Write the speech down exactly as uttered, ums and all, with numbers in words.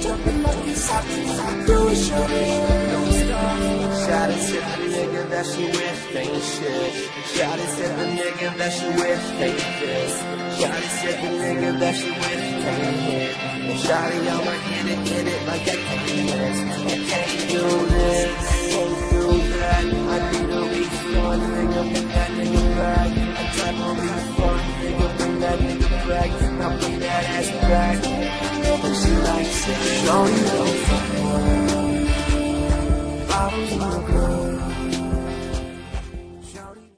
jumping like it's hot. Do it, shorty. Don't stop. Shout it to the nigga that she with ain't shit. Shout it to the nigga that she with ain't this. Shout it to the nigga that she with ain't hit. And shout it, I'ma hit it, hit it like I can't miss. I can't do this, I can't do that. I need a refund, nigga, bring that nigga back. I type on refund, nigga, bring that nigga back. Now bring that ass back. And she likes it, shorty, don't fuck. Bottles on the ground.